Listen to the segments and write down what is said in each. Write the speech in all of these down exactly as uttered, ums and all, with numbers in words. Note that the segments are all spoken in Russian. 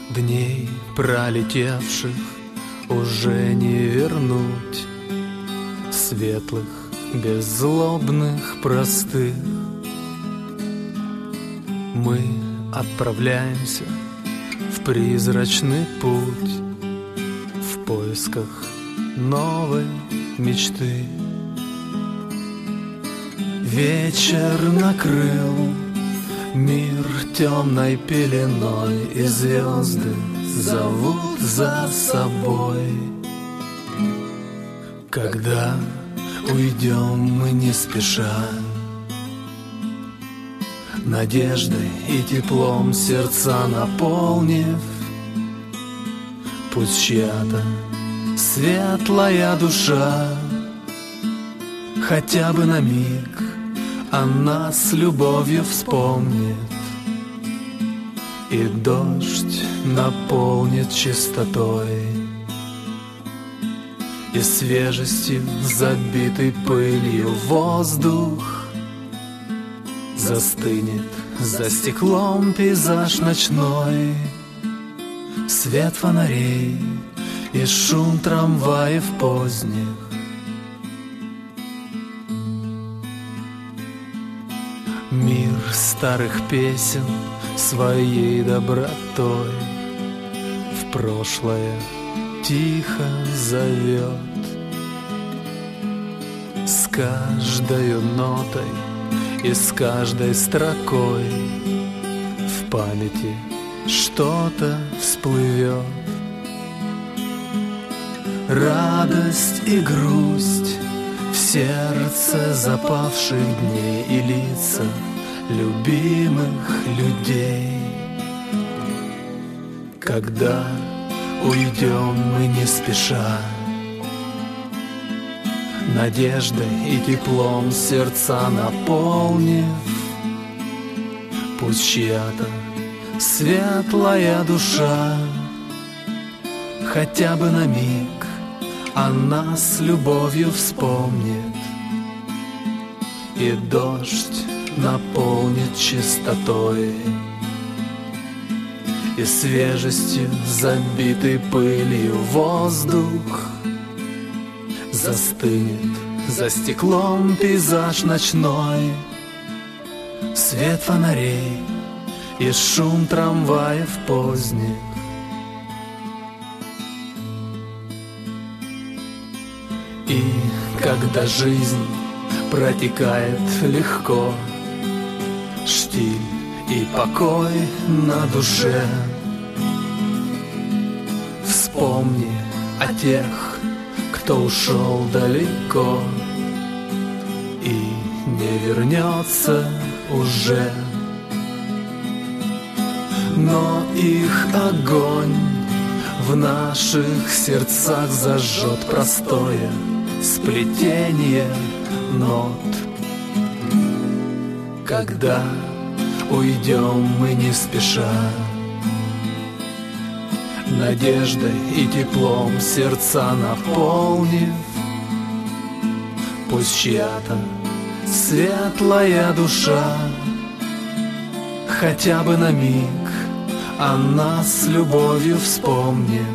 Дней пролетевших уже не вернуть, светлых, беззлобных, простых. Мы отправляемся в призрачный путь в поисках новой мечты. Вечер накрыл мир темной пеленой, и звезды зовут за собой. Когда уйдем мы не спеша, надеждой и теплом сердца наполнив, пусть чья-то светлая душа хотя бы на миг о нас любовью вспомнит, и дождь наполнит чистотой и свежестью забитый пылью воздух. Застынет за стеклом пейзаж ночной, свет фонарей и шум трамваев поздних. Мир старых песен своей добротой в прошлое тихо зовет. С каждой нотой и с каждой строкой в памяти что-то всплывет. Радость и грусть в сердце запавших дней и лица любимых людей. Когда уйдем мы не спеша, надеждой и теплом сердца наполнив, пусть чья-то светлая душа хотя бы на миг о нас любовью вспомнит, и дождь наполнит чистотой и свежестью забитый пылью воздух. Застынет за стеклом пейзаж ночной, свет фонарей и шум трамваев поздних. И когда жизнь протекает легко, штиль и покой на душе, вспомни о тех, кто ушел далеко и не вернется уже. Но их огонь в наших сердцах зажжет простое сплетение нот. Когда уйдем мы не спеша, надеждой и теплом сердца наполнив, пусть чья-то светлая душа хотя бы на миг о нас любовью вспомнит,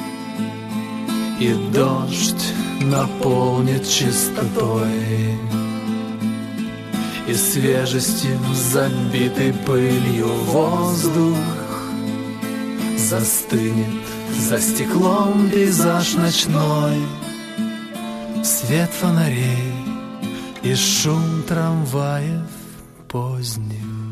и дождь наполнит чистотой и свежестью забитый пылью воздух. Застынет за стеклом пейзаж ночной, свет фонарей и шум трамваев поздних.